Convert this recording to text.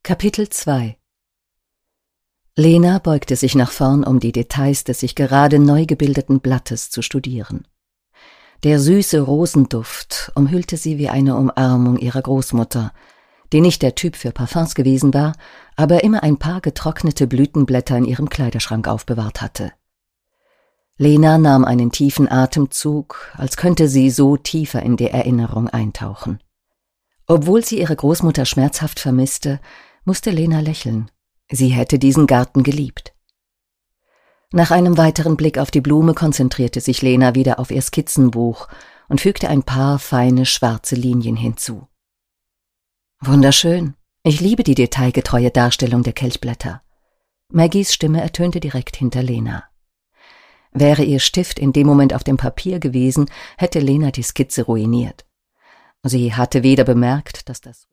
Kapitel 2 Lena beugte sich nach vorn, um die Details des sich gerade neu gebildeten Blattes zu studieren. Der süße Rosenduft umhüllte sie wie eine Umarmung ihrer Großmutter, die nicht der Typ für Parfums gewesen war, aber immer ein paar getrocknete Blütenblätter in ihrem Kleiderschrank aufbewahrt hatte. Lena nahm einen tiefen Atemzug, als könnte sie so tiefer in die Erinnerung eintauchen. Obwohl sie ihre Großmutter schmerzhaft vermisste, musste Lena lächeln. Sie hätte diesen Garten geliebt. Nach einem weiteren Blick auf die Blume konzentrierte sich Lena wieder auf ihr Skizzenbuch und fügte ein paar feine schwarze Linien hinzu. Wunderschön. Ich liebe die detailgetreue Darstellung der Kelchblätter. Maggies Stimme ertönte direkt hinter Lena. Wäre ihr Stift in dem Moment auf dem Papier gewesen, hätte Lena die Skizze ruiniert. Sie hatte weder bemerkt, dass das